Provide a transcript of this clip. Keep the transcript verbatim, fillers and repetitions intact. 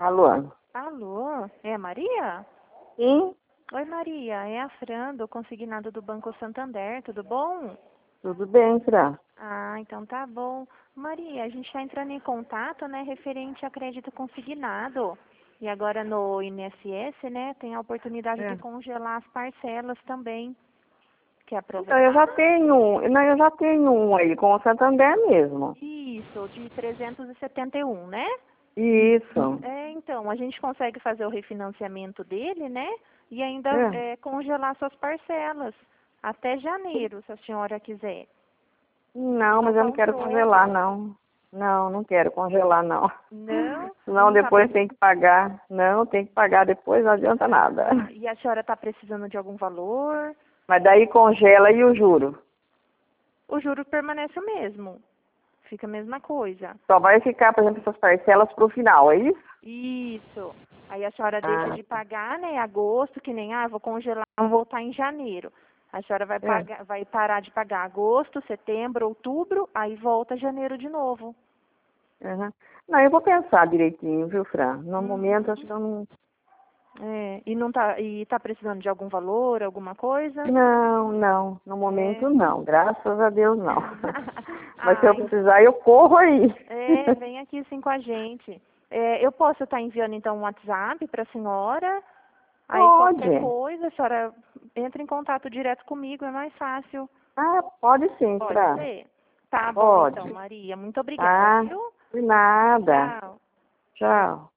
Alô? Alô, é a Maria? Sim, Oi, Maria, é a Fran, do consignado do Banco Santander, tudo bom? tudo bem, Fran? Ah, então tá bom. Maria, a gente está entrando em contato, né, referente a crédito consignado. E agora no I N S S, né, tem a oportunidade de É. congelar as parcelas também. Quer Então, eu já aproveitar? tenho, um- não, eu já tenho um aí com o Santander mesmo. Isso, de trezentos e setenta e um, né? Isso. É, então, a gente consegue fazer o refinanciamento dele, né? E ainda É. é, congelar suas parcelas até janeiro, se a senhora quiser. Não, Só mas eu com não um quero congelar, troco. não. Não, não quero congelar, não. Não? Senão Não tá depois pre... tem que pagar. Não, tem que pagar depois, não adianta nada. ah, e a senhora está precisando de algum valor? Mas daí congela e o juro. O juro permanece o mesmo. Fica a mesma coisa. Só vai ficar, por exemplo, essas parcelas pro final, é isso? Isso. Aí a senhora deixa Ah, de pagar, né, em agosto, que nem, ah, vou congelar, vou voltar em janeiro. A senhora vai é. pagar, vai parar de pagar agosto, setembro, outubro, aí volta janeiro de novo. Uhum. Não, eu vou pensar direitinho, viu, Fran? No momento, acho Uhum. que eu não... É, e não tá, e tá precisando de algum valor, alguma coisa? Não, não. No É. momento, não. Graças a Deus, não. Mas se eu Ai, precisar, eu corro aí. é, vem aqui sim com a gente. É, eu posso estar enviando então um WhatsApp para a senhora. Aí qualquer Pode. coisa, a senhora entra em contato direto comigo, é mais fácil. Ah, pode sim, Pode Fran. ser? Tá bom então, Pode. Maria. Muito obrigada, Tá? viu? De nada. Tchau. Tchau.